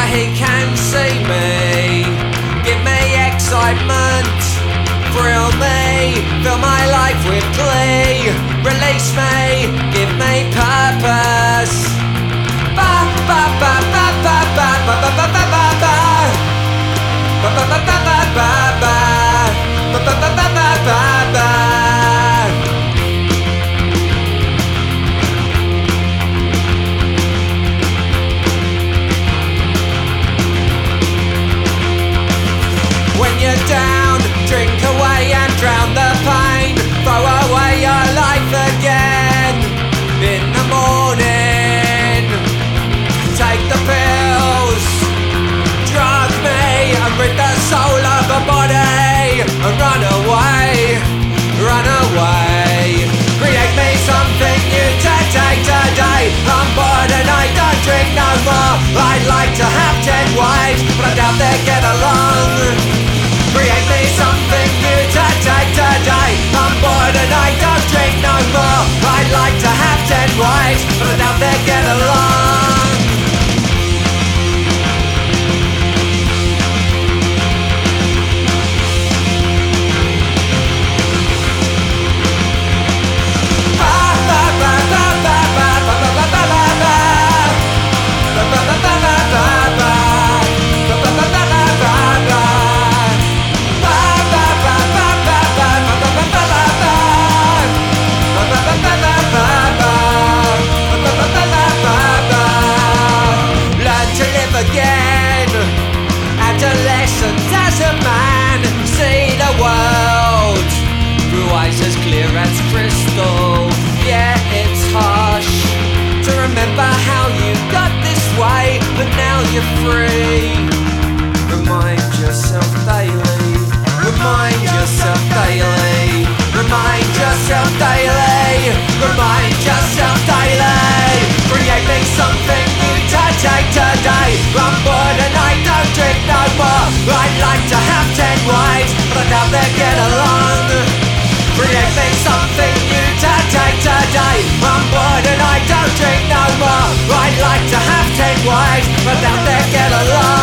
he can see me. Give me excitement, thrill me, fill my life with glee. Release me, give me purpose. Ba ba ba ba ba ba ba ba ba ba ba ba. Ba ba ba ba ba ba ba. Ba ba ba ba ba ba ba. When you're down, drink away and drown the pain. Throw away your life again. In the morning, take the pills. Drug me and rid the soul of the body. And run away, run away. Create me something new to take today. I'm bored and I don't drink no more. I'd like to have 10 wives, but I doubt they get along. Create me something new to take today. I'm bored and I don't drink no more. I'd like to have 10 wives, but I doubt they get along. Again, adolescent as a man, see the world through eyes as clear as crystal. Yeah, it's harsh to remember how you got this way, but now you're free. Remind yourself daily. Remind yourself daily. Remind yourself daily. Remind yourself daily. Create me something new to take today. I'm bored and I don't drink no more. I'd like to have 10 wives, but I doubt they get along. Create me something new to take today. I'm bored and I don't drink no more. I'd like to have 10 wives, but I doubt they get along.